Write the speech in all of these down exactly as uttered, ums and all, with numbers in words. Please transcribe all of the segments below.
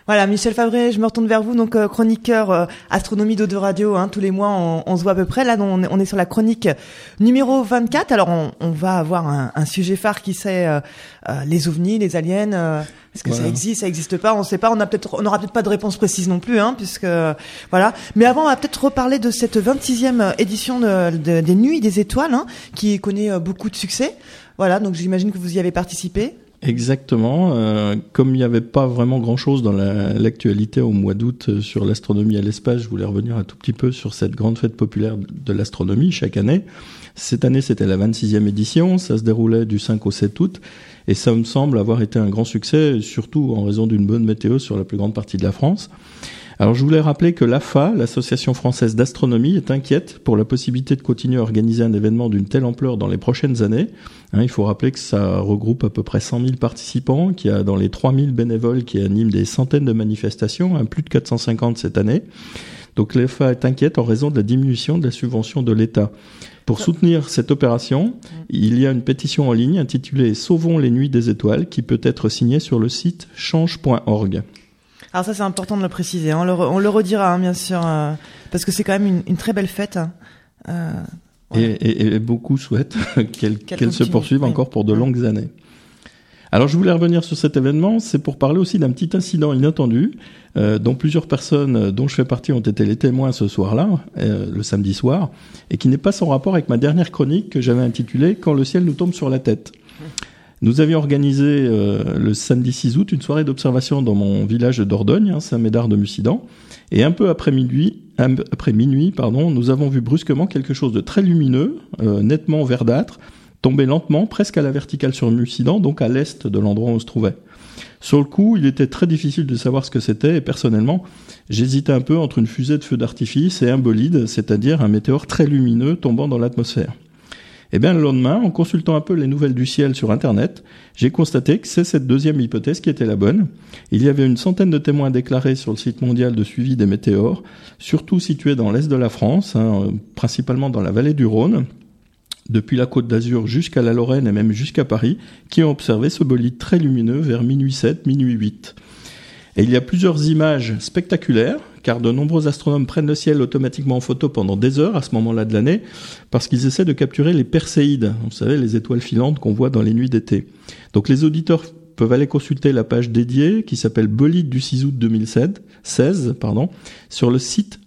Voilà, Michel Fabré, je me retourne vers vous, donc euh, chroniqueur euh, astronomie d'O deux Radio. Hein, tous les mois, on, on se voit à peu près. Là, on est, on est sur la chronique numéro vingt-quatre. Alors, on, on va avoir un, un sujet phare qui c'est euh, euh, les ovnis, les aliens. Euh, est-ce que voilà. Ça existe, ça existe pas? On ne sait pas. On a peut-être, on n'aura peut-être pas de réponse précise non plus, hein, puisque euh, voilà. Mais avant, on va peut-être reparler de cette vingt-sixième édition de, de, des Nuits des Étoiles, hein, qui connaît euh, beaucoup de succès. Voilà, donc j'imagine que vous y avez participé. Exactement. Euh, comme il n'y avait pas vraiment grand-chose dans la, l'actualité au mois d'août sur l'astronomie à l'espace, je voulais revenir un tout petit peu sur cette grande fête populaire de l'astronomie chaque année. Cette année, c'était la vingt-sixième édition. Ça se déroulait du cinq au sept août. Et ça me semble avoir été un grand succès, surtout en raison d'une bonne météo sur la plus grande partie de la France. Alors je voulais rappeler que l'A F A, l'Association française d'astronomie, est inquiète pour la possibilité de continuer à organiser un événement d'une telle ampleur dans les prochaines années. Hein, il faut rappeler que ça regroupe à peu près cent mille participants, qu'il y a dans les trois mille bénévoles qui animent des centaines de manifestations, hein, plus de quatre cent cinquante cette année. Donc l'A F A est inquiète en raison de la diminution de la subvention de l'État. Pour soutenir cette opération, il y a une pétition en ligne intitulée « Sauvons les nuits des étoiles » qui peut être signée sur le site change point org. Alors ça, c'est important de le préciser. Hein. On, le, on le redira, hein, bien sûr, euh, parce que c'est quand même une, une très belle fête. Hein. Euh, ouais. et, et, et beaucoup souhaitent qu'elle, qu'elle, qu'elle se poursuive oui. encore pour de longues ouais. années. Alors je voulais revenir sur cet événement, c'est pour parler aussi d'un petit incident inattendu, euh, dont plusieurs personnes, dont je fais partie, ont été les témoins ce soir-là, euh, le samedi soir, et qui n'est pas sans rapport avec ma dernière chronique que j'avais intitulée « Quand le ciel nous tombe sur la tête ». Nous avions organisé euh, le samedi six août une soirée d'observation dans mon village de Dordogne, hein, Saint-Médard de Mussidan, et un peu après minuit, après minuit, pardon, nous avons vu brusquement quelque chose de très lumineux, euh, nettement verdâtre, tomber lentement, presque à la verticale sur Mussidan, donc à l'est de l'endroit où on se trouvait. Sur le coup, il était très difficile de savoir ce que c'était, et personnellement, j'hésitais un peu entre une fusée de feu d'artifice et un bolide, c'est-à-dire un météore très lumineux tombant dans l'atmosphère. Eh bien, le lendemain, en consultant un peu les nouvelles du ciel sur Internet, j'ai constaté que c'est cette deuxième hypothèse qui était la bonne. Il y avait une centaine de témoins déclarés sur le site mondial de suivi des météores, surtout situés dans l'est de la France, hein, principalement dans la vallée du Rhône, depuis la Côte d'Azur jusqu'à la Lorraine et même jusqu'à Paris, qui ont observé ce bolide très lumineux vers minuit sept, minuit huit. Et il y a plusieurs images spectaculaires, car de nombreux astronomes prennent le ciel automatiquement en photo pendant des heures à ce moment-là de l'année, parce qu'ils essaient de capturer les Perséides, vous savez, les étoiles filantes qu'on voit dans les nuits d'été. Donc les auditeurs peuvent aller consulter la page dédiée qui s'appelle Bolide du six août deux mille seize, pardon, sur le site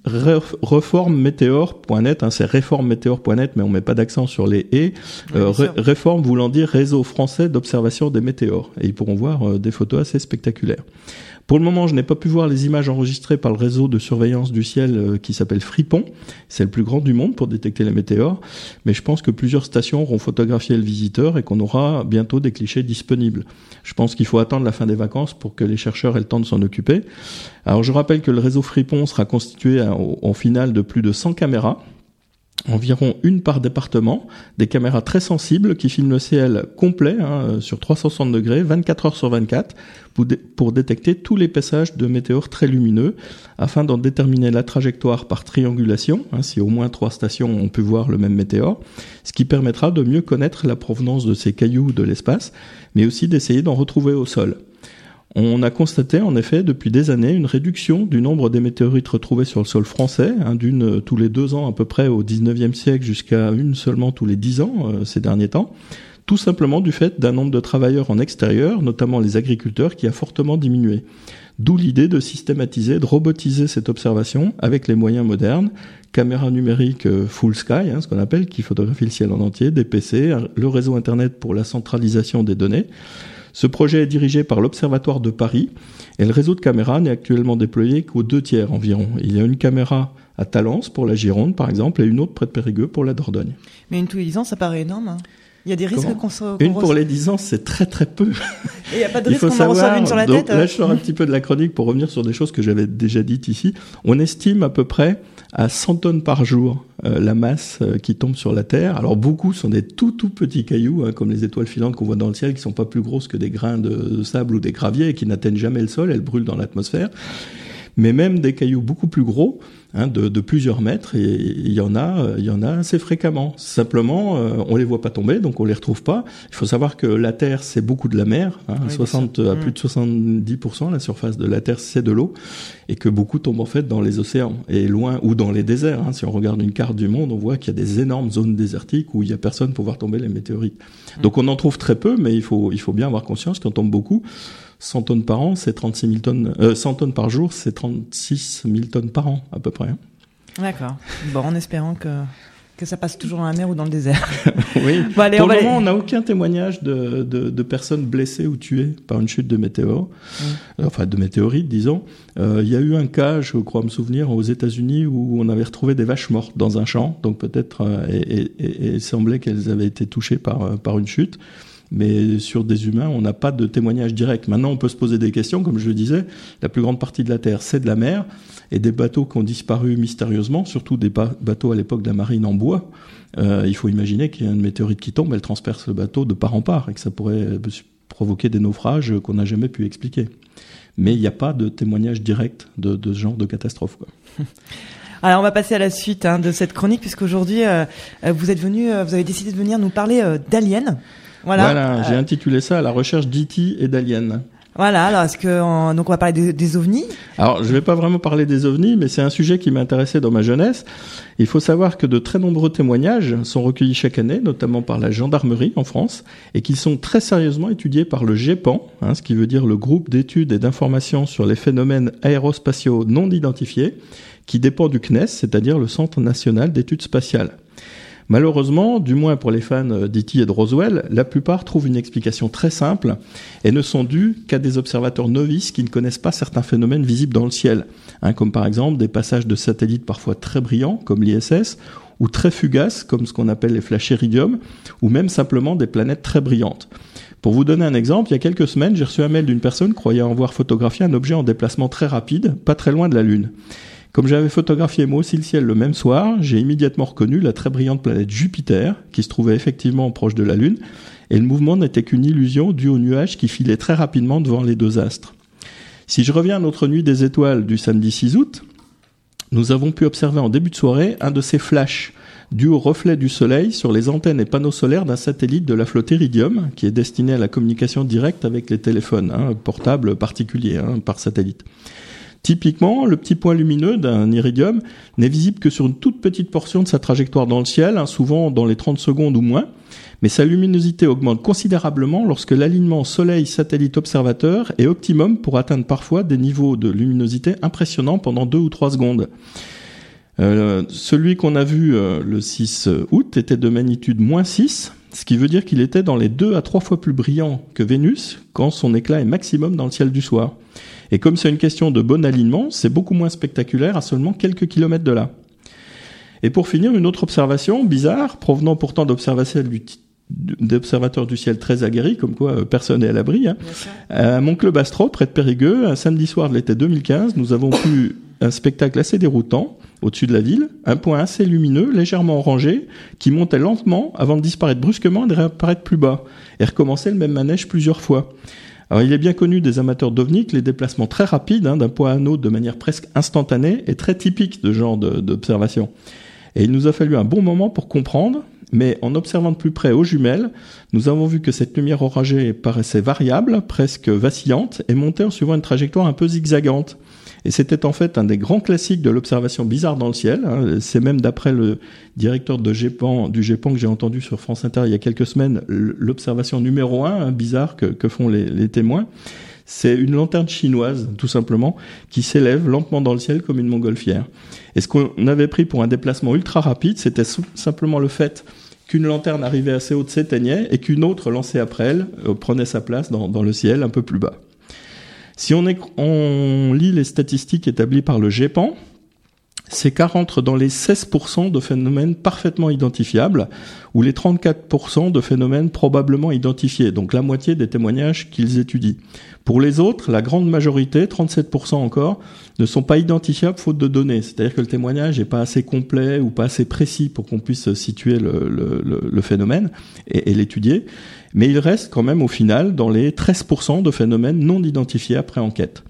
reformemeteor point net, hein, c'est reformemeteor point net, mais on met pas d'accent sur les « et », euh, Réforme voulant dire Réseau français d'observation des météores, et ils pourront voir euh, des photos assez spectaculaires. Pour le moment, je n'ai pas pu voir les images enregistrées par le réseau de surveillance du ciel euh, qui s'appelle Fripon. C'est le plus grand du monde pour détecter les météores, mais je pense que plusieurs stations auront photographié le visiteur et qu'on aura bientôt des clichés disponibles. Je pense qu'il faut attendre la fin des vacances pour que les chercheurs aient le temps de s'en occuper. Alors je rappelle que le réseau Fripon sera constitué en, en finale de plus de cent caméras, environ une par département, des caméras très sensibles qui filment le ciel complet hein, sur trois cent soixante degrés, vingt-quatre heures sur vingt-quatre, pour, dé- pour détecter tous les passages de météores très lumineux, afin d'en déterminer la trajectoire par triangulation, hein, si au moins trois stations ont pu voir le même météore, ce qui permettra de mieux connaître la provenance de ces cailloux de l'espace, mais aussi d'essayer d'en retrouver au sol. On a constaté en effet depuis des années une réduction du nombre des météorites retrouvées sur le sol français, hein, d'une tous les deux ans à peu près au dix-neuvième siècle jusqu'à une seulement tous les dix ans euh, ces derniers temps, tout simplement du fait d'un nombre de travailleurs en extérieur, notamment les agriculteurs, qui a fortement diminué. D'où l'idée de systématiser, de robotiser cette observation avec les moyens modernes, caméras numériques euh, full sky, hein, ce qu'on appelle, qui photographient le ciel en entier, des P C, le réseau Internet pour la centralisation des données. Ce projet est dirigé par l'Observatoire de Paris et le réseau de caméras n'est actuellement déployé qu'aux deux tiers environ. Il y a une caméra à Talence pour la Gironde par exemple et une autre près de Périgueux pour la Dordogne. Mais une tous les dix ans, ça paraît énorme. Hein. Il y a des risques qu'on se... Une pour les dix ans, c'est très très peu. Et il n'y a pas de risque qu'on savoir, en reçoive une sur la donc, tête. Là, je sors un petit peu de la chronique pour revenir sur des choses que j'avais déjà dites ici. On estime à peu près à cent tonnes par jour euh, la masse euh, qui tombe sur la Terre. Alors beaucoup sont des tout tout petits cailloux, hein, comme les étoiles filantes qu'on voit dans le ciel, qui sont pas plus grosses que des grains de, de sable ou des graviers et qui n'atteignent jamais le sol, elles brûlent dans l'atmosphère. mais même des cailloux beaucoup plus gros, hein, de, de plusieurs mètres, et il y en a, il y en a assez fréquemment. Simplement, euh, on les voit pas tomber, donc on les retrouve pas. Il faut savoir que la Terre, c'est beaucoup de la mer, hein, oui, soixante à plus de soixante-dix pour cent la surface de la Terre, c'est de l'eau, et que beaucoup tombent en fait dans les océans et loin ou dans les déserts. Hein. Si on regarde une carte du monde, on voit qu'il y a des énormes zones désertiques où il y a personne pour voir tomber les météorites. Mmh. Donc on en trouve très peu, mais il faut il faut bien avoir conscience qu'il en tombe beaucoup. cent tonnes par an, c'est trente-six mille tonnes. Euh, cent tonnes par jour, c'est trente-six mille tonnes par an à peu près. Hein. D'accord. Bon, en espérant que que ça passe toujours dans la mer ou dans le désert. Oui. Bon, allez, Pour on le va moment, aller... on n'a aucun témoignage de, de, de personnes blessées ou tuées par une chute de météores, mmh. enfin de météorites, disons. Euh, il y a eu un cas, je crois me souvenir, aux États-Unis où on avait retrouvé des vaches mortes dans un champ, donc peut-être euh, et, et, et, et il semblait qu'elles avaient été touchées par par une chute. Mais sur des humains, on n'a pas de témoignage direct. Maintenant, on peut se poser des questions, comme je le disais. La plus grande partie de la Terre, c'est de la mer, et des bateaux qui ont disparu mystérieusement, surtout des ba- bateaux à l'époque de la marine en bois. Euh, il faut imaginer qu'il y a une météorite qui tombe, elle transperce le bateau de part en part, et que ça pourrait provoquer des naufrages qu'on n'a jamais pu expliquer. Mais il n'y a pas de témoignage direct de, de ce genre de catastrophe, quoi. Alors on va passer à la suite hein, de cette chronique, puisqu'aujourd'hui euh, vous êtes venu, euh, vous avez décidé de venir nous parler euh, d'aliens. Voilà, voilà j'ai euh... intitulé ça « La recherche d'E T et d'aliens ». Voilà, alors est-ce que on, donc on va parler des, des ovnis. Alors je vais pas vraiment parler des ovnis, mais c'est un sujet qui m'intéressait dans ma jeunesse. Il faut savoir que de très nombreux témoignages sont recueillis chaque année, notamment par la gendarmerie en France, et qu'ils sont très sérieusement étudiés par le GEPAN, hein, ce qui veut dire le groupe d'études et d'informations sur les phénomènes aérospatiaux non identifiés, qui dépend du C N E S, c'est-à-dire le Centre national d'études spatiales. Malheureusement, du moins pour les fans d'E T et de Roswell, la plupart trouvent une explication très simple et ne sont dus qu'à des observateurs novices qui ne connaissent pas certains phénomènes visibles dans le ciel, hein, comme par exemple des passages de satellites parfois très brillants, comme l'I S S, ou très fugaces, comme ce qu'on appelle les flashs iridium, ou même simplement des planètes très brillantes. Pour vous donner un exemple, il y a quelques semaines, j'ai reçu un mail d'une personne croyant avoir photographié un objet en déplacement très rapide, pas très loin de la Lune. Comme j'avais photographié moi aussi le ciel le même soir, j'ai immédiatement reconnu la très brillante planète Jupiter, qui se trouvait effectivement proche de la Lune, et le mouvement n'était qu'une illusion due aux nuages qui filaient très rapidement devant les deux astres. Si je reviens à notre nuit des étoiles du samedi six août, nous avons pu observer en début de soirée un de ces flashs, dû au reflet du soleil sur les antennes et panneaux solaires d'un satellite de la flotte Iridium, qui est destiné à la communication directe avec les téléphones hein, portables particuliers hein, par satellite. Typiquement, le petit point lumineux d'un iridium n'est visible que sur une toute petite portion de sa trajectoire dans le ciel, hein, souvent dans les trente secondes ou moins, mais sa luminosité augmente considérablement lorsque l'alignement soleil-satellite-observateur est optimum pour atteindre parfois des niveaux de luminosité impressionnants pendant deux ou trois secondes. Euh, celui qu'on a vu euh, le six août était de magnitude moins six, ce qui veut dire qu'il était dans les deux à trois fois plus brillant que Vénus quand son éclat est maximum dans le ciel du soir. Et comme c'est une question de bon alignement, c'est beaucoup moins spectaculaire à seulement quelques kilomètres de là. Et pour finir, une autre observation bizarre, provenant pourtant d'observateurs du, d'observateurs du ciel très aguerris, comme quoi personne n'est à l'abri. Hein. À mon club Astro, près de Périgueux, un samedi soir de l'été deux mille quinze, nous avons vu un spectacle assez déroutant au-dessus de la ville, un point assez lumineux, légèrement orangé, qui montait lentement avant de disparaître brusquement et de réapparaître plus bas, et recommencer le même manège plusieurs fois. Alors, il est bien connu des amateurs d'ovnis que les déplacements très rapides, hein, d'un point à un autre de manière presque instantanée, est très typique de ce genre de, d'observation. Et il nous a fallu un bon moment pour comprendre, mais en observant de plus près aux jumelles, nous avons vu que cette lumière oragée paraissait variable, presque vacillante, et montait en suivant une trajectoire un peu zigzagante. Et c'était en fait un des grands classiques de l'observation bizarre dans le ciel. C'est même d'après le directeur de GEPAN, du GEPAN que j'ai entendu sur France Inter il y a quelques semaines, l'observation numéro un, hein, bizarre que, que font les, les témoins. C'est une lanterne chinoise, tout simplement, qui s'élève lentement dans le ciel comme une montgolfière. Et ce qu'on avait pris pour un déplacement ultra rapide, c'était simplement le fait qu'une lanterne arrivée assez haute s'éteignait et qu'une autre lancée après elle euh, prenait sa place dans, dans le ciel un peu plus bas. Si on, est, on lit les statistiques établies par le GEPAN, c'est qu'à rentre dans les seize pour cent de phénomènes parfaitement identifiables ou les trente-quatre pour cent de phénomènes probablement identifiés, donc la moitié des témoignages qu'ils étudient. Pour les autres, la grande majorité, trente-sept pour cent encore, ne sont pas identifiables faute de données. C'est-à-dire que le témoignage n'est pas assez complet ou pas assez précis pour qu'on puisse situer le, le, le, le phénomène et, et l'étudier. Mais il reste quand même au final dans les treize pour cent de phénomènes non identifiés après enquête.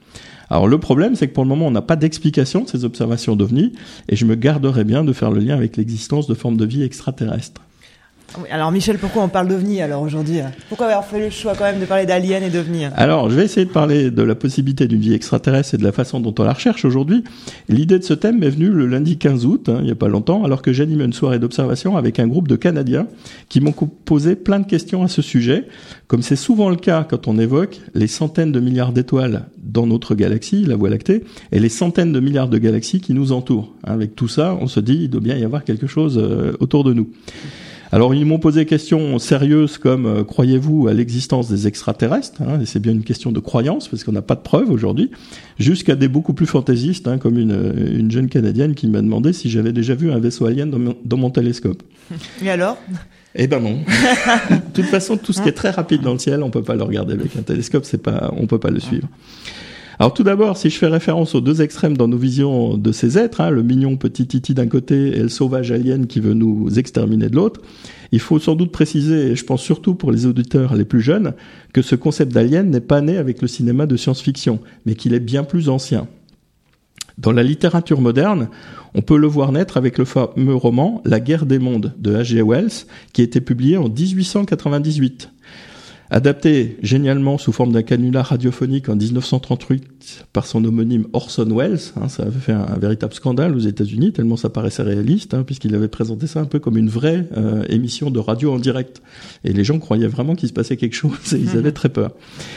Alors le problème, c'est que pour le moment, on n'a pas d'explication de ces observations d'ovnis, et je me garderais bien de faire le lien avec l'existence de formes de vie extraterrestres. Oui, alors Michel, pourquoi on parle d'ovnis alors aujourd'hui ? Pourquoi avoir fait le choix quand même de parler d'aliens et d'ovnis ? Alors, je vais essayer de parler de la possibilité d'une vie extraterrestre et de la façon dont on la recherche aujourd'hui. L'idée de ce thème m'est venue le lundi quinze août, hein, il n'y a pas longtemps, alors que j'animais une soirée d'observation avec un groupe de Canadiens qui m'ont posé plein de questions à ce sujet, comme c'est souvent le cas quand on évoque les centaines de milliards d'étoiles dans notre galaxie, la Voie lactée, et les centaines de milliards de galaxies qui nous entourent. Avec tout ça, on se dit, il doit bien y avoir quelque chose euh, autour de nous. Alors ils m'ont posé des questions sérieuses comme euh, croyez-vous à l'existence des extraterrestres, hein, et c'est bien une question de croyance parce qu'on n'a pas de preuves aujourd'hui, jusqu'à des beaucoup plus fantaisistes, hein, comme une, une jeune Canadienne qui m'a demandé si j'avais déjà vu un vaisseau alien dans mon, dans mon télescope. Et alors ? Eh ben non. De toute façon, tout ce qui est très rapide dans le ciel, on peut pas le regarder avec un télescope, c'est pas, on peut pas le suivre. Alors tout d'abord, si je fais référence aux deux extrêmes dans nos visions de ces êtres, hein, le mignon petit titi d'un côté et le sauvage alien qui veut nous exterminer de l'autre, il faut sans doute préciser, et je pense surtout pour les auditeurs les plus jeunes, que ce concept d'alien n'est pas né avec le cinéma de science-fiction, mais qu'il est bien plus ancien. Dans la littérature moderne, on peut le voir naître avec le fameux roman « La guerre des mondes » de H G Wells, qui a été publié en dix-huit cent quatre-vingt-dix-huit. Adapté génialement sous forme d'un canular radiophonique en dix-neuf cent trente-huit par son homonyme Orson Welles, hein, ça avait fait un, un véritable scandale aux États-Unis tellement ça paraissait réaliste, hein, puisqu'il avait présenté ça un peu comme une vraie euh, émission de radio en direct. Et les gens croyaient vraiment qu'il se passait quelque chose et ils avaient très peur.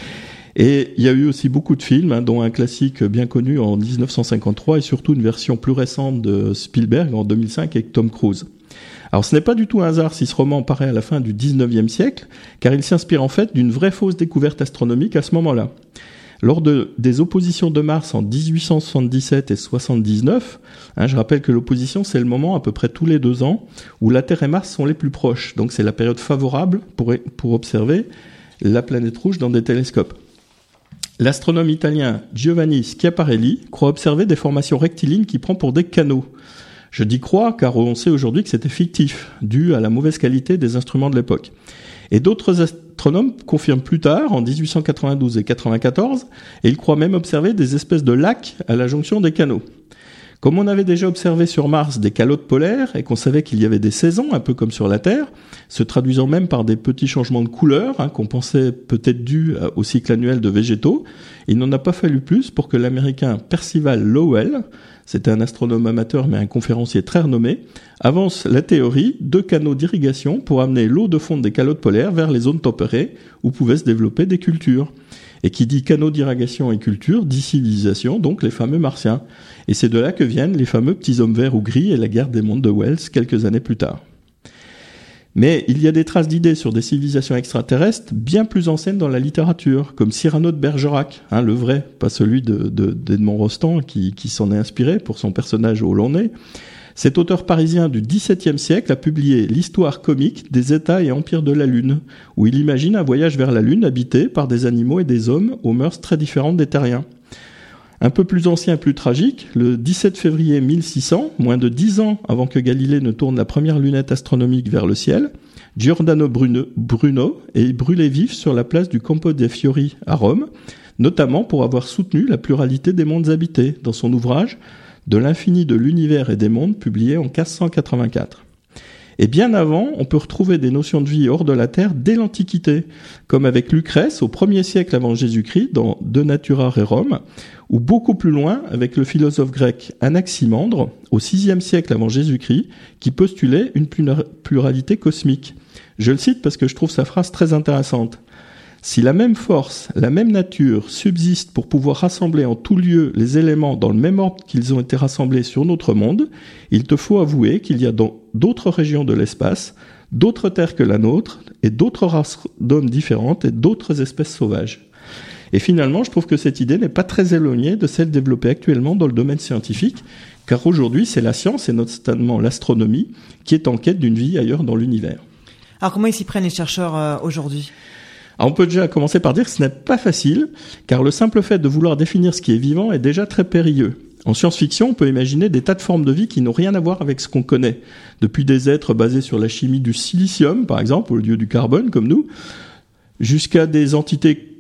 Et il y a eu aussi beaucoup de films, hein, dont un classique bien connu en dix-neuf cent cinquante-trois et surtout une version plus récente de Spielberg en deux mille cinq avec Tom Cruise. Alors ce n'est pas du tout un hasard si ce roman paraît à la fin du dix-neuvième siècle, car il s'inspire en fait d'une vraie fausse découverte astronomique à ce moment-là. Lors de, des oppositions de Mars en dix-huit cent soixante-dix-sept et soixante-dix-neuf, hein, je rappelle que l'opposition c'est le moment à peu près tous les deux ans où la Terre et Mars sont les plus proches, donc c'est la période favorable pour, pour observer la planète rouge dans des télescopes. L'astronome italien Giovanni Schiaparelli croit observer des formations rectilignes qui prend pour des canaux. Je dis crois car on sait aujourd'hui que c'était fictif, dû à la mauvaise qualité des instruments de l'époque. Et d'autres astronomes confirment plus tard, en dix-huit cent quatre-vingt-douze et quatre-vingt-quatorze, et ils croient même observer des espèces de lacs à la jonction des canaux. Comme on avait déjà observé sur Mars des calottes polaires et qu'on savait qu'il y avait des saisons, un peu comme sur la Terre, se traduisant même par des petits changements de couleur, hein, qu'on pensait peut-être dus au cycle annuel de végétaux, il n'en a pas fallu plus pour que l'Américain Percival Lowell, c'était un astronome amateur mais un conférencier très renommé, avance la théorie de canaux d'irrigation pour amener l'eau de fonte des calottes polaires vers les zones tempérées où pouvaient se développer des cultures. Et qui dit canaux d'irrigation et culture, dit civilisation, donc les fameux martiens. Et c'est de là que viennent les fameux petits hommes verts ou gris et la guerre des mondes de Wells quelques années plus tard. Mais il y a des traces d'idées sur des civilisations extraterrestres bien plus anciennes dans la littérature, comme Cyrano de Bergerac, hein, le vrai, pas celui de, de, d'Edmond Rostand qui, qui s'en est inspiré pour son personnage au long nez. Cet auteur parisien du dix-septième siècle a publié l'histoire comique des États et empires de la Lune, où il imagine un voyage vers la Lune habité par des animaux et des hommes aux mœurs très différentes des terriens. Un peu plus ancien et plus tragique, le dix-sept février mille six cents, moins de dix ans avant que Galilée ne tourne la première lunette astronomique vers le ciel, Giordano Bruno, Bruno est brûlé vif sur la place du Campo dei Fiori à Rome, notamment pour avoir soutenu la pluralité des mondes habités dans son ouvrage « De l'infini de l'univers et des mondes » publié en quinze cent quatre-vingt-quatre. Et bien avant, on peut retrouver des notions de vie hors de la Terre dès l'Antiquité, comme avec Lucrèce au premier siècle avant Jésus-Christ dans De Natura Rerum, ou beaucoup plus loin avec le philosophe grec Anaximandre au sixième siècle avant Jésus-Christ, qui postulait une pluralité cosmique. Je le cite parce que je trouve sa phrase très intéressante. Si la même force, la même nature subsiste pour pouvoir rassembler en tout lieu les éléments dans le même ordre qu'ils ont été rassemblés sur notre monde, il te faut avouer qu'il y a dans d'autres régions de l'espace, d'autres terres que la nôtre, et d'autres races d'hommes différentes et d'autres espèces sauvages. Et finalement, je trouve que cette idée n'est pas très éloignée de celle développée actuellement dans le domaine scientifique, car aujourd'hui, c'est la science, et notamment l'astronomie, qui est en quête d'une vie ailleurs dans l'univers. Alors comment ils s'y prennent les chercheurs euh, aujourd'hui ? Alors on peut déjà commencer par dire que ce n'est pas facile, car le simple fait de vouloir définir ce qui est vivant est déjà très périlleux. En science-fiction, on peut imaginer des tas de formes de vie qui n'ont rien à voir avec ce qu'on connaît, depuis des êtres basés sur la chimie du silicium, par exemple, au lieu du carbone, comme nous, jusqu'à des entités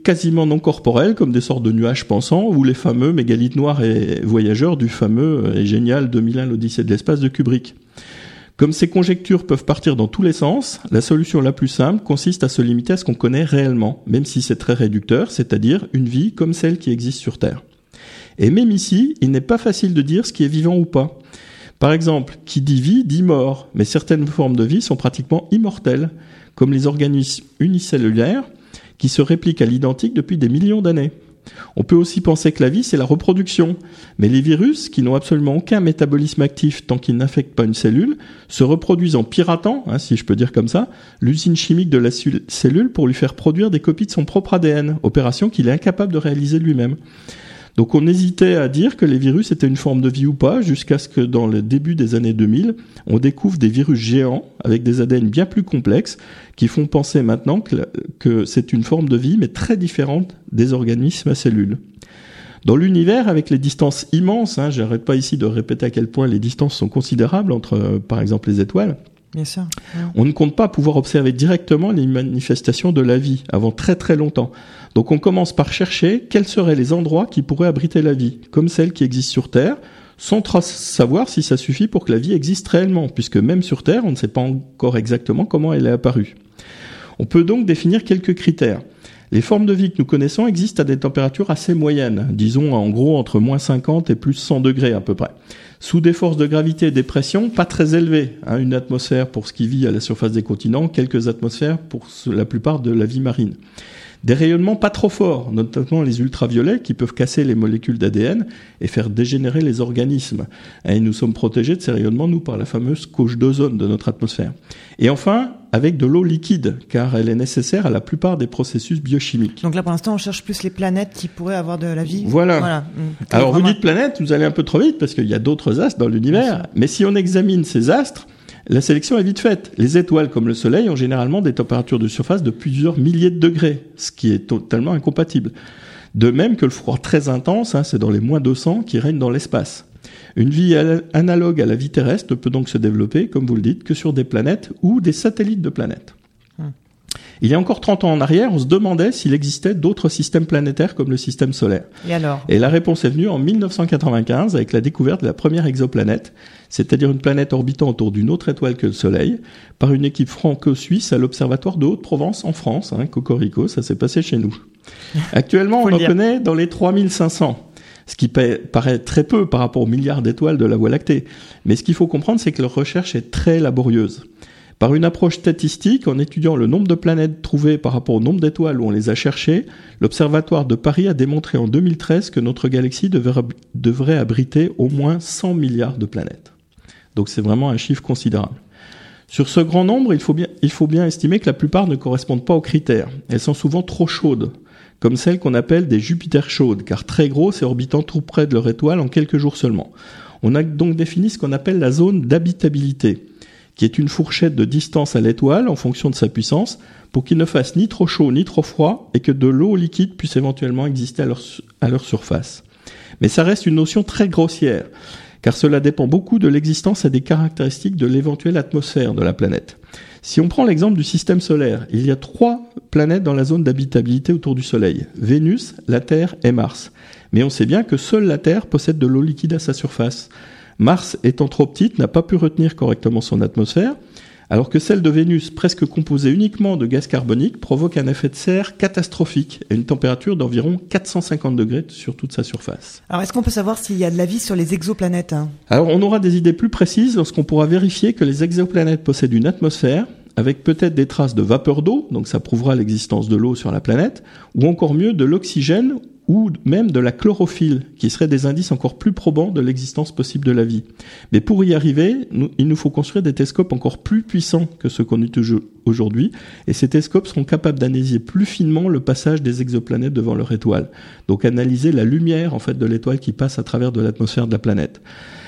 quasiment non corporels, comme des sortes de nuages pensants, ou les fameux mégalithes noirs et voyageurs du fameux et génial deux mille un, l'Odyssée de l'espace de Kubrick. Comme ces conjectures peuvent partir dans tous les sens, la solution la plus simple consiste à se limiter à ce qu'on connaît réellement, même si c'est très réducteur, c'est-à-dire une vie comme celle qui existe sur Terre. Et même ici, il n'est pas facile de dire ce qui est vivant ou pas. Par exemple, qui dit vie dit mort, mais certaines formes de vie sont pratiquement immortelles, comme les organismes unicellulaires qui se répliquent à l'identique depuis des millions d'années. On peut aussi penser que la vie, c'est la reproduction. Mais les virus, qui n'ont absolument aucun métabolisme actif tant qu'ils n'affectent pas une cellule, se reproduisent en piratant, hein, si je peux dire comme ça, l'usine chimique de la cellule pour lui faire produire des copies de son propre A D N, opération qu'il est incapable de réaliser lui-même. Donc on hésitait à dire que les virus étaient une forme de vie ou pas, jusqu'à ce que dans le début des années deux mille, on découvre des virus géants avec des A D N bien plus complexes qui font penser maintenant que, que c'est une forme de vie mais très différente des organismes à cellules. Dans l'univers, avec les distances immenses, hein, j'arrête pas ici de répéter à quel point les distances sont considérables entre, euh, par exemple, les étoiles. Bien sûr. Ouais. On ne compte pas pouvoir observer directement les manifestations de la vie avant très très longtemps. Donc on commence par chercher quels seraient les endroits qui pourraient abriter la vie, comme celle qui existe sur Terre, sans tra- savoir si ça suffit pour que la vie existe réellement, puisque même sur Terre, on ne sait pas encore exactement comment elle est apparue. On peut donc définir quelques critères. Les formes de vie que nous connaissons existent à des températures assez moyennes, disons en gros entre moins cinquante et plus cent degrés à peu près. Sous des forces de gravité et des pressions pas très élevées, hein, une atmosphère pour ce qui vit à la surface des continents, quelques atmosphères pour la plupart de la vie marine. Des rayonnements pas trop forts, notamment les ultraviolets qui peuvent casser les molécules d'A D N et faire dégénérer les organismes. Et nous sommes protégés de ces rayonnements, nous, par la fameuse couche d'ozone de notre atmosphère. Et enfin, avec de l'eau liquide, car elle est nécessaire à la plupart des processus biochimiques. Donc là, pour l'instant, on cherche plus les planètes qui pourraient avoir de la vie. Voilà. voilà. Mmh. Alors, vraiment... vous dites planètes, vous allez un peu trop vite, parce qu'il y a d'autres astres dans l'univers. Mais si on examine ces astres, la sélection est vite faite. Les étoiles, comme le Soleil, ont généralement des températures de surface de plusieurs milliers de degrés, ce qui est totalement incompatible. De même que le froid très intense, hein, c'est dans les moins deux cents, qui règne dans l'espace. Une vie analogue à la vie terrestre ne peut donc se développer, comme vous le dites, que sur des planètes ou des satellites de planètes. Hum. Il y a encore trente ans en arrière, on se demandait s'il existait d'autres systèmes planétaires comme le système solaire. Et alors ? Et la réponse est venue en mille neuf cent quatre-vingt-quinze avec la découverte de la première exoplanète, c'est-à-dire une planète orbitant autour d'une autre étoile que le Soleil, par une équipe franco-suisse à l'Observatoire de Haute-Provence en France. Hein, Cocorico, ça s'est passé chez nous. Actuellement, on en connaît dans les trois mille cinq cents. Ce qui paraît très peu par rapport aux milliards d'étoiles de la Voie lactée. Mais ce qu'il faut comprendre, c'est que leur recherche est très laborieuse. Par une approche statistique, en étudiant le nombre de planètes trouvées par rapport au nombre d'étoiles où on les a cherchées, l'Observatoire de Paris a démontré en deux mille treize que notre galaxie devrait, devrait abriter au moins cent milliards de planètes. Donc c'est vraiment un chiffre considérable. Sur ce grand nombre, il faut bien, il faut bien estimer que la plupart ne correspondent pas aux critères. Elles sont souvent trop chaudes, comme celles qu'on appelle des Jupiters chaudes, car très grosses et orbitant tout près de leur étoile en quelques jours seulement. On a donc défini ce qu'on appelle la zone d'habitabilité, qui est une fourchette de distance à l'étoile en fonction de sa puissance, pour qu'il ne fasse ni trop chaud ni trop froid, et que de l'eau liquide puisse éventuellement exister à leur, à leur surface. Mais ça reste une notion très grossière, car cela dépend beaucoup de l'existence et des caractéristiques de l'éventuelle atmosphère de la planète. Si on prend l'exemple du système solaire, il y a trois planètes dans la zone d'habitabilité autour du Soleil, Vénus, la Terre et Mars. Mais on sait bien que seule la Terre possède de l'eau liquide à sa surface. Mars, étant trop petite, n'a pas pu retenir correctement son atmosphère, alors que celle de Vénus, presque composée uniquement de gaz carbonique, provoque un effet de serre catastrophique et une température d'environ quatre cent cinquante degrés sur toute sa surface. Alors, est-ce qu'on peut savoir s'il y a de la vie sur les exoplanètes, hein ? Alors, on aura des idées plus précises lorsqu'on pourra vérifier que les exoplanètes possèdent une atmosphère, avec peut-être des traces de vapeur d'eau, donc ça prouvera l'existence de l'eau sur la planète, ou encore mieux de l'oxygène, ou même de la chlorophylle, qui seraient des indices encore plus probants de l'existence possible de la vie. Mais pour y arriver, nous, il nous faut construire des télescopes encore plus puissants que ceux qu'on utilise aujourd'hui, et ces télescopes seront capables d'analyser plus finement le passage des exoplanètes devant leur étoile. Donc analyser la lumière en fait de l'étoile qui passe à travers de l'atmosphère de la planète.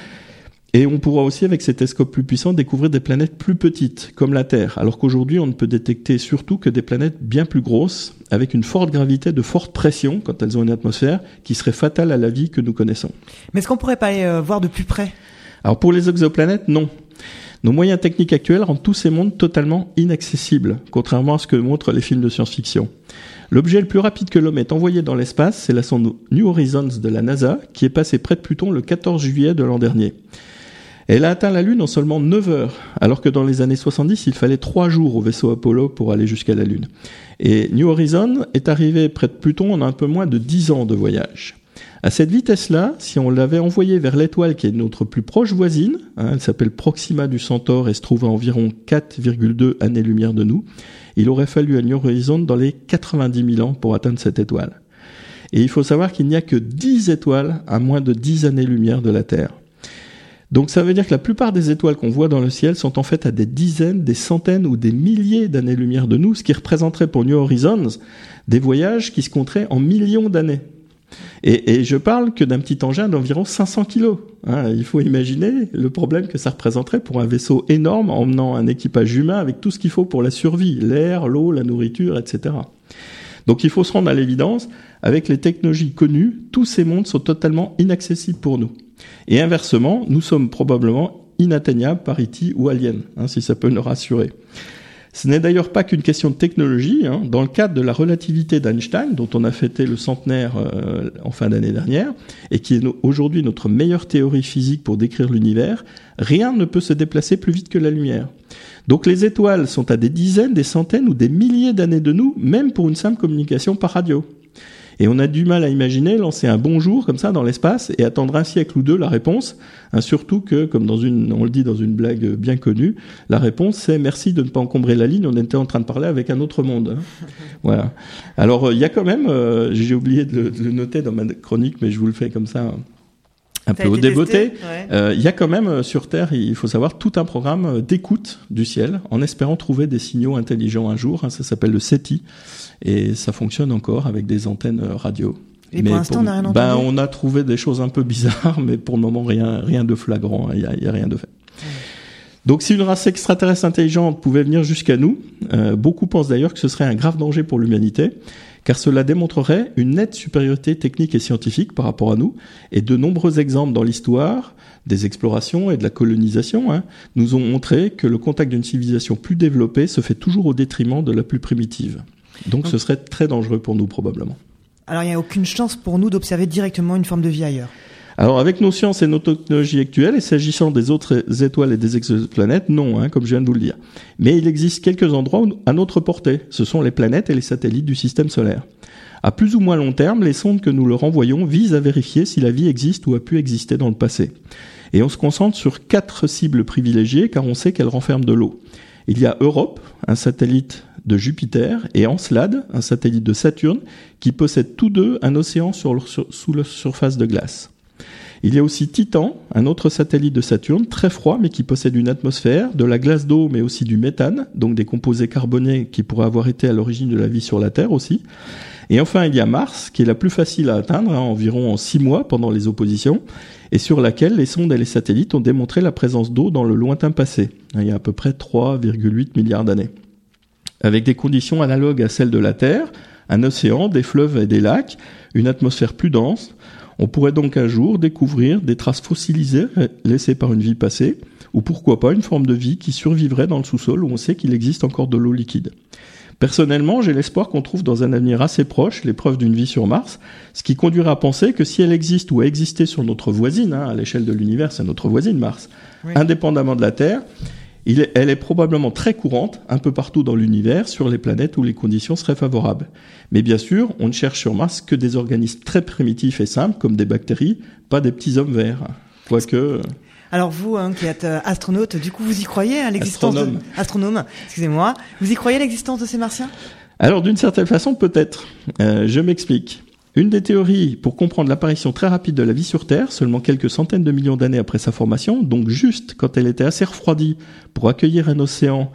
Et on pourra aussi, avec ces télescopes plus puissants, découvrir des planètes plus petites, comme la Terre, alors qu'aujourd'hui, on ne peut détecter surtout que des planètes bien plus grosses, avec une forte gravité, de forte pression, quand elles ont une atmosphère, qui serait fatale à la vie que nous connaissons. Mais est-ce qu'on pourrait pas les euh, voir de plus près ? Alors pour les exoplanètes, non. Nos moyens techniques actuels rendent tous ces mondes totalement inaccessibles, contrairement à ce que montrent les films de science-fiction. L'objet le plus rapide que l'homme ait envoyé dans l'espace, c'est la sonde New Horizons de la NASA, qui est passée près de Pluton le quatorze juillet de l'an dernier. Elle a atteint la Lune en seulement neuf heures, alors que dans les années soixante-dix, il fallait trois jours au vaisseau Apollo pour aller jusqu'à la Lune. Et New Horizons est arrivé près de Pluton en un peu moins de dix ans de voyage. À cette vitesse-là, si on l'avait envoyé vers l'étoile qui est notre plus proche voisine, hein, elle s'appelle Proxima du Centaure et se trouve à environ quatre virgule deux années-lumière de nous, il aurait fallu à New Horizons dans les quatre-vingt-dix mille ans pour atteindre cette étoile. Et il faut savoir qu'il n'y a que dix étoiles à moins de dix années-lumière de la Terre. Donc ça veut dire que la plupart des étoiles qu'on voit dans le ciel sont en fait à des dizaines, des centaines ou des milliers d'années-lumière de nous, ce qui représenterait pour New Horizons des voyages qui se compteraient en millions d'années. Et, et je parle que d'un petit engin d'environ cinq cents kilos. Hein, il faut imaginer le problème que ça représenterait pour un vaisseau énorme emmenant un équipage humain avec tout ce qu'il faut pour la survie, l'air, l'eau, la nourriture, et cetera. Donc il faut se rendre à l'évidence, avec les technologies connues, tous ces mondes sont totalement inaccessibles pour nous. Et inversement, nous sommes probablement inatteignables par E T ou Alien, hein, si ça peut nous rassurer. Ce n'est d'ailleurs pas qu'une question de technologie. Hein. Dans le cadre de la relativité d'Einstein, dont on a fêté le centenaire euh, en fin d'année dernière, et qui est no- aujourd'hui notre meilleure théorie physique pour décrire l'univers, rien ne peut se déplacer plus vite que la lumière. Donc les étoiles sont à des dizaines, des centaines ou des milliers d'années de nous, même pour une simple communication par radio. Et on a du mal à imaginer lancer un bonjour comme ça dans l'espace et attendre un siècle ou deux la réponse, hein, surtout que, comme dans une, on le dit dans une blague bien connue, la réponse c'est merci de ne pas encombrer la ligne, on était en train de parler avec un autre monde. Hein. Voilà. Alors il y a quand même, euh, j'ai oublié de le, de le noter dans ma chronique, mais je vous le fais comme ça. Un peu au débeauté, ouais. euh, il y a quand même sur Terre, il faut savoir, tout un programme d'écoute du ciel, en espérant trouver des signaux intelligents un jour. Hein, ça s'appelle le SETI, et ça fonctionne encore avec des antennes radio. Et mais pour l'instant, pour, on n'a rien entendu. Ben, on a trouvé des choses un peu bizarres, mais pour le moment, rien, rien de flagrant. Il hein, y, y a rien de fait. Ouais. Donc, si une race extraterrestre intelligente pouvait venir jusqu'à nous, euh, beaucoup pensent d'ailleurs que ce serait un grave danger pour l'humanité, car cela démontrerait une nette supériorité technique et scientifique par rapport à nous, et de nombreux exemples dans l'histoire des explorations et de la colonisation hein, nous ont montré que le contact d'une civilisation plus développée se fait toujours au détriment de la plus primitive. Donc, Donc ce serait très dangereux pour nous probablement. Alors il n'y a aucune chance pour nous d'observer directement une forme de vie ailleurs. Alors avec nos sciences et nos technologies actuelles, et s'agissant des autres étoiles et des exoplanètes, non, hein, comme je viens de vous le dire. Mais il existe quelques endroits à notre portée. Ce sont les planètes et les satellites du système solaire. À plus ou moins long terme, les sondes que nous leur envoyons visent à vérifier si la vie existe ou a pu exister dans le passé. Et on se concentre sur quatre cibles privilégiées, car on sait qu'elles renferment de l'eau. Il y a Europe, un satellite de Jupiter, et Encelade, un satellite de Saturne, qui possèdent tous deux un océan sur leur, sur, sous la surface de glace. Il y a aussi Titan, un autre satellite de Saturne, très froid mais qui possède une atmosphère, de la glace d'eau mais aussi du méthane, donc des composés carbonés qui pourraient avoir été à l'origine de la vie sur la Terre aussi. Et enfin il y a Mars, qui est la plus facile à atteindre, hein, environ en six mois pendant les oppositions, et sur laquelle les sondes et les satellites ont démontré la présence d'eau dans le lointain passé, il y a à peu près trois virgule huit milliards d'années. Avec des conditions analogues à celles de la Terre, un océan, des fleuves et des lacs, une atmosphère plus dense. On pourrait donc un jour découvrir des traces fossilisées laissées par une vie passée, ou pourquoi pas une forme de vie qui survivrait dans le sous-sol où on sait qu'il existe encore de l'eau liquide. Personnellement, j'ai l'espoir qu'on trouve dans un avenir assez proche les preuves d'une vie sur Mars, ce qui conduirait à penser que si elle existe ou a existé sur notre voisine, hein, à l'échelle de l'univers, c'est notre voisine Mars, oui. Indépendamment de la Terre, il est, elle est probablement très courante un peu partout dans l'univers sur les planètes où les conditions seraient favorables. Mais bien sûr, on ne cherche sur Mars que des organismes très primitifs et simples comme des bactéries, pas des petits hommes verts. Quoique... Alors vous, hein, qui êtes astronaute, du coup vous y croyez à l'existence Astronome. de... Astronome, excusez-moi. Vous y croyez à l'existence de ces martiens ? Alors d'une certaine façon, peut-être. Euh, je m'explique. Une des théories pour comprendre l'apparition très rapide de la vie sur Terre, seulement quelques centaines de millions d'années après sa formation, donc juste quand elle était assez refroidie pour accueillir un océan,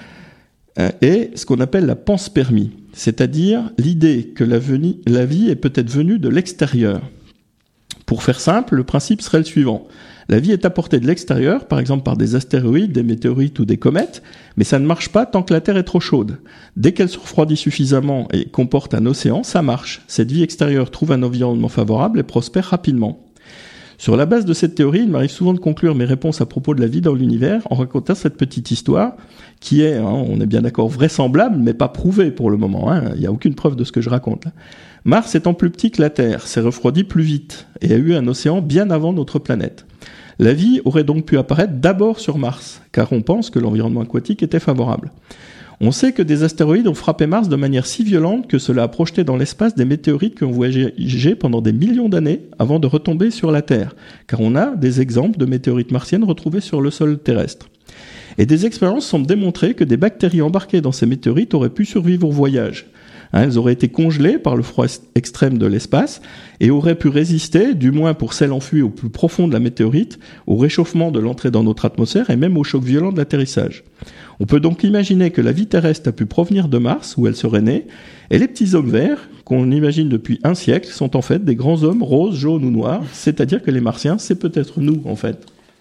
euh, est ce qu'on appelle la panspermie, c'est-à-dire l'idée que la, veni- la vie est peut-être venue de l'extérieur. Pour faire simple, le principe serait le suivant. La vie est apportée de l'extérieur, par exemple par des astéroïdes, des météorites ou des comètes, mais ça ne marche pas tant que la Terre est trop chaude. Dès qu'elle se refroidit suffisamment et comporte un océan, ça marche. Cette vie extérieure trouve un environnement favorable et prospère rapidement. Sur la base de cette théorie, il m'arrive souvent de conclure mes réponses à propos de la vie dans l'univers en racontant cette petite histoire qui est, hein, on est bien d'accord, vraisemblable, mais pas prouvée pour le moment. Hein. Il n'y a aucune preuve de ce que je raconte là. Mars étant plus petit que la Terre, s'est refroidi plus vite et a eu un océan bien avant notre planète. La vie aurait donc pu apparaître d'abord sur Mars, car on pense que l'environnement aquatique était favorable. On sait que des astéroïdes ont frappé Mars de manière si violente que cela a projeté dans l'espace des météorites qui ont voyagé pendant des millions d'années avant de retomber sur la Terre, car on a des exemples de météorites martiennes retrouvées sur le sol terrestre. Et des expériences semblent démontrer que des bactéries embarquées dans ces météorites auraient pu survivre au voyage. Hein, elles auraient été congelées par le froid extrême de l'espace et auraient pu résister, du moins pour celles enfouies au plus profond de la météorite, au réchauffement de l'entrée dans notre atmosphère et même au choc violent de l'atterrissage. On peut donc imaginer que la vie terrestre a pu provenir de Mars, où elle serait née, et les petits hommes verts, qu'on imagine depuis un siècle, sont en fait des grands hommes roses, jaunes ou noirs, c'est-à-dire que les Martiens, c'est peut-être nous, en fait.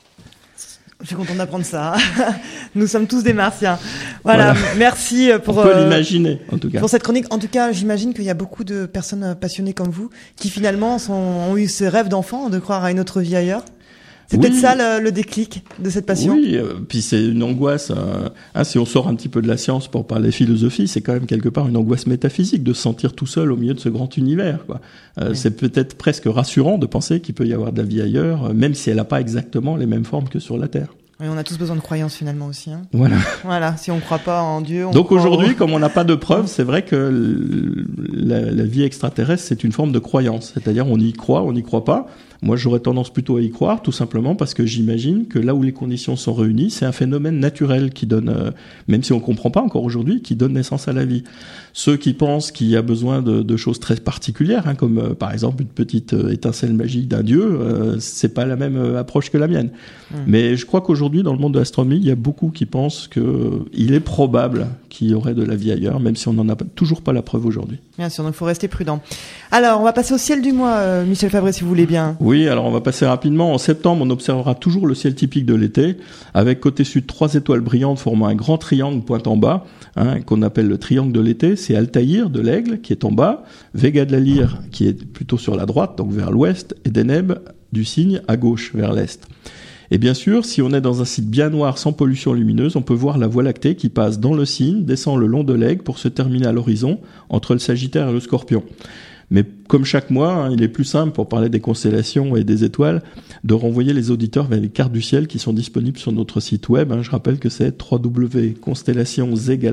Je suis content d'apprendre ça. Nous sommes tous des Martiens. Voilà, voilà. Merci pour. On peut euh, l'imaginer, en tout cas. Pour cette chronique, en tout cas, j'imagine qu'il y a beaucoup de personnes passionnées comme vous qui finalement sont, ont eu ce rêve d'enfant de croire à une autre vie ailleurs. C'est oui. peut-être ça le, le déclic de cette passion. Oui, euh, puis c'est une angoisse. Euh, hein, si on sort un petit peu de la science pour parler philosophie, c'est quand même quelque part une angoisse métaphysique de se sentir tout seul au milieu de ce grand univers. Quoi. Euh, oui. C'est peut-être presque rassurant de penser qu'il peut y avoir de la vie ailleurs, même si elle n'a pas exactement les mêmes formes que sur la Terre. Oui, on a tous besoin de croyances finalement aussi. Hein. Voilà. Voilà. Si on ne croit pas en Dieu. On Donc croit aujourd'hui, au... comme on n'a pas de preuves, c'est vrai que la, la vie extraterrestre, c'est une forme de croyance. C'est-à-dire, on y croit, on n'y croit pas. Moi, j'aurais tendance plutôt à y croire, tout simplement parce que j'imagine que là où les conditions sont réunies, c'est un phénomène naturel qui donne, euh, même si on ne comprend pas encore aujourd'hui, qui donne naissance à la vie. Ceux qui pensent qu'il y a besoin de, de choses très particulières, hein, comme euh, par exemple une petite euh, étincelle magique d'un dieu, euh, c'est pas la même euh, approche que la mienne. Mmh. Mais je crois qu'aujourd'hui, dans le monde de l'astronomie, il y a beaucoup qui pensent que euh, il est probable qu'il y aurait de la vie ailleurs, même si on n'en a pas, toujours pas la preuve aujourd'hui. Bien sûr, donc il faut rester prudent. Alors, on va passer au ciel du mois, euh, Michel Fabré, si vous voulez bien. Oui, alors on va passer rapidement. En septembre, on observera toujours le ciel typique de l'été, avec côté sud trois étoiles brillantes formant un grand triangle pointant bas, hein, qu'on appelle le triangle de l'été. C'est Altaïr de l'Aigle qui est en bas, Vega de la Lyre qui est plutôt sur la droite, donc vers l'ouest, et Deneb du Cygne à gauche, vers l'est. Et bien sûr, si on est dans un site bien noir sans pollution lumineuse, on peut voir la Voie lactée qui passe dans le Cygne, descend le long de l'Aigle pour se terminer à l'horizon, entre le Sagittaire et le Scorpion. Mais comme chaque mois, hein, il est plus simple, pour parler des constellations et des étoiles, de renvoyer les auditeurs vers les cartes du ciel qui sont disponibles sur notre site web. Hein. Je rappelle que c'est w w w point constellations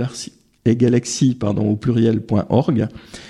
et galaxies pardon, au pluriel point org.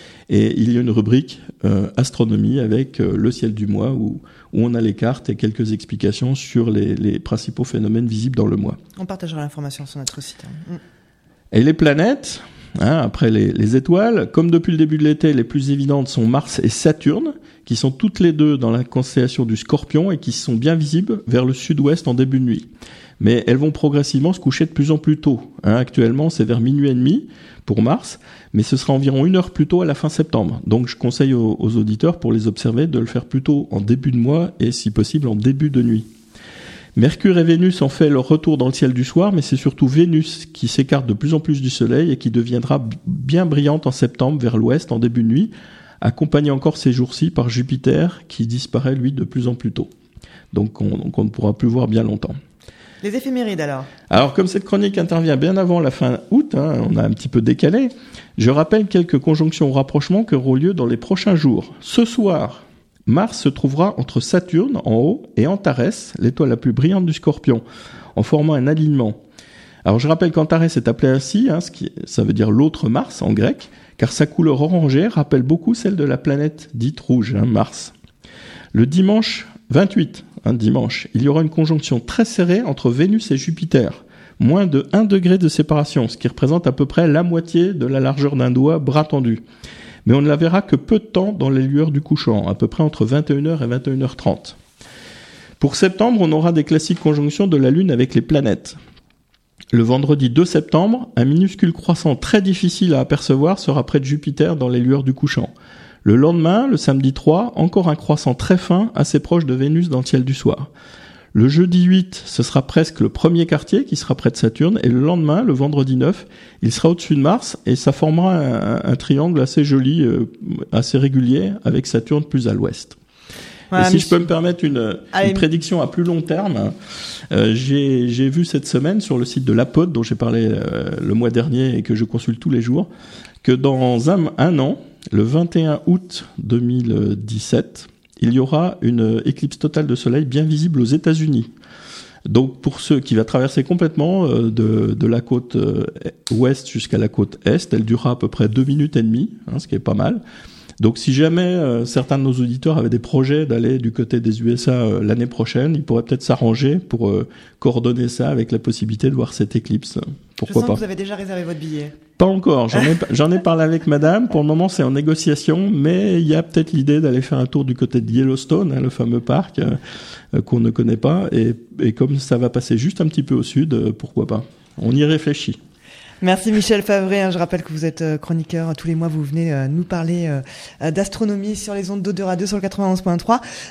Et il y a une rubrique euh, astronomie avec euh, le ciel du mois où, où on a les cartes et quelques explications sur les, les principaux phénomènes visibles dans le mois. On partagera l'information sur notre site. Hein. Et les planètes, hein, après les, les étoiles, comme depuis le début de l'été, les plus évidentes sont Mars et Saturne, qui sont toutes les deux dans la constellation du Scorpion et qui sont bien visibles vers le sud-ouest en début de nuit. Mais elles vont progressivement se coucher de plus en plus tôt. Hein, actuellement, c'est vers minuit et demi pour Mars, mais ce sera environ une heure plus tôt à la fin septembre. Donc je conseille aux, aux auditeurs, pour les observer, de le faire plutôt en début de mois et si possible en début de nuit. Mercure et Vénus ont fait leur retour dans le ciel du soir, mais c'est surtout Vénus qui s'écarte de plus en plus du Soleil et qui deviendra bien brillante en septembre vers l'ouest en début de nuit, accompagnée encore ces jours-ci par Jupiter qui disparaît lui de plus en plus tôt. Donc on, donc on ne pourra plus voir bien longtemps. Les éphémérides alors. Alors comme cette chronique intervient bien avant la fin août, hein, on a un petit peu décalé, je rappelle quelques conjonctions ou rapprochements qui auront lieu dans les prochains jours. Ce soir, Mars se trouvera entre Saturne en haut et Antares, l'étoile la plus brillante du Scorpion, en formant un alignement. Alors je rappelle qu'Antares est appelé ainsi, hein, ce qui, ça veut dire l'autre Mars en grec, car sa couleur orangée rappelle beaucoup celle de la planète dite rouge, hein, Mars. Le dimanche vingt-huit, un dimanche, il y aura une conjonction très serrée entre Vénus et Jupiter, moins de un degré de séparation, ce qui représente à peu près la moitié de la largeur d'un doigt bras tendu. Mais on ne la verra que peu de temps dans les lueurs du couchant, à peu près entre vingt et une heures et vingt et une heures trente. Pour septembre, on aura des classiques conjonctions de la Lune avec les planètes. Le vendredi deux septembre, un minuscule croissant très difficile à apercevoir sera près de Jupiter dans les lueurs du couchant. Le lendemain, le samedi trois, encore un croissant très fin, assez proche de Vénus dans le ciel du soir. Le jeudi huit, ce sera presque le premier quartier qui sera près de Saturne, et le lendemain, le vendredi neuf, il sera au-dessus de Mars, et ça formera un, un triangle assez joli, euh, assez régulier, avec Saturne plus à l'ouest. Ouais, et si je peux me permettre une, Allez, une prédiction à plus long terme, euh, j'ai, j'ai vu cette semaine sur le site de l'A P O D, dont j'ai parlé euh, le mois dernier et que je consulte tous les jours, que dans un, un an, le vingt et un août deux mille dix-sept, il y aura une éclipse totale de soleil bien visible aux États-Unis. Donc pour ceux qui va traverser complètement euh, de, de la côte euh, ouest jusqu'à la côte est, elle durera à peu près deux minutes et demie, hein, ce qui est pas mal. Donc si jamais euh, certains de nos auditeurs avaient des projets d'aller du côté des U S A euh, l'année prochaine, ils pourraient peut-être s'arranger pour euh, coordonner ça avec la possibilité de voir cette éclipse. Pourquoi Je sens pas. que vous avez déjà réservé votre billet. Pas encore, j'en ai, j'en ai parlé avec madame, pour le moment c'est en négociation, mais il y a peut-être l'idée d'aller faire un tour du côté de Yellowstone, hein, le fameux parc euh, qu'on ne connaît pas, et, et comme ça va passer juste un petit peu au sud, euh, pourquoi pas. On y réfléchit. Merci Michel Favret, je rappelle que vous êtes chroniqueur, tous les mois vous venez nous parler d'astronomie sur les ondes d'Eau de Radio sur le quatre-vingt-onze point trois.